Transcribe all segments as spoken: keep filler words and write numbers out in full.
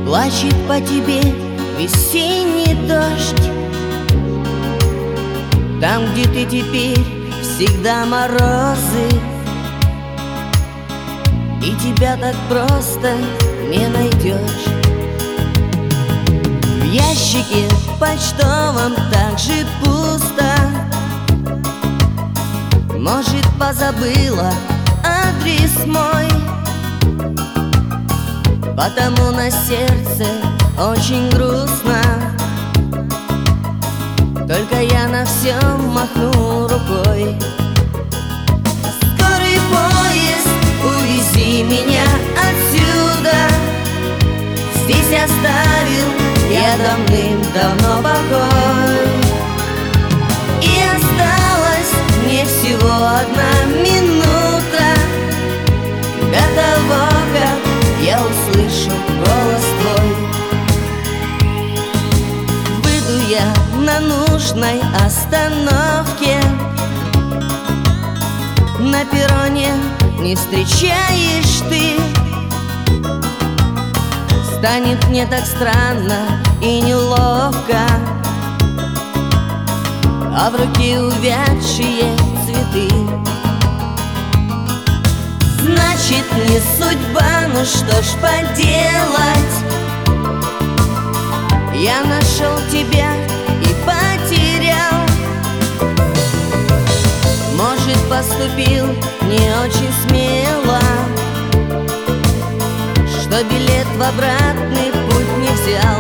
Плачет по тебе весенний дождь. Там, где ты теперь, всегда морозы, и тебя так просто не найдешь. В ящике почтовом так же пусто. Может, позабыла адрес мой, потому на сердце очень грустно. Только я на все махну рукой. Скорый поезд, увези меня отсюда. Здесь оставил я давным-давно покой. И осталась мне всего одна минута до того, как я услышу голос твой. Выйду я на нужной остановке, на перроне не встречаешь ты. Станет мне так странно и неловко, а в руке увядшие цветы. Значит, не судьба, ну что ж поделать. Я нашел тебя и потерял. Может, поступил не очень смело, что билет в обратный путь не взял.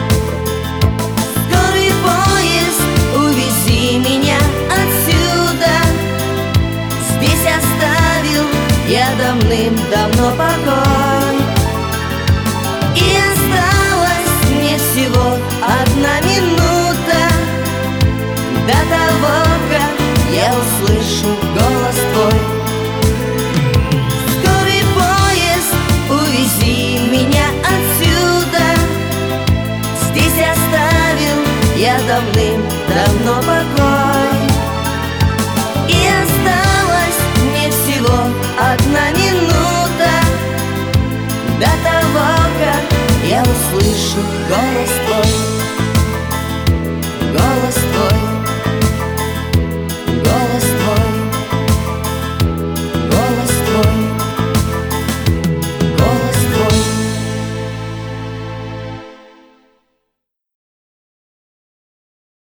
Скорый поезд, увези меня отсюда. Здесь оставил я давным-давно покой. И осталась мне всего одна минута до того, как я услышу голос твой. Скорый поезд, увези меня отсюда. Здесь оставил я давным-давно покой. И осталась мне всего одна минута до того, как я услышу голос твой.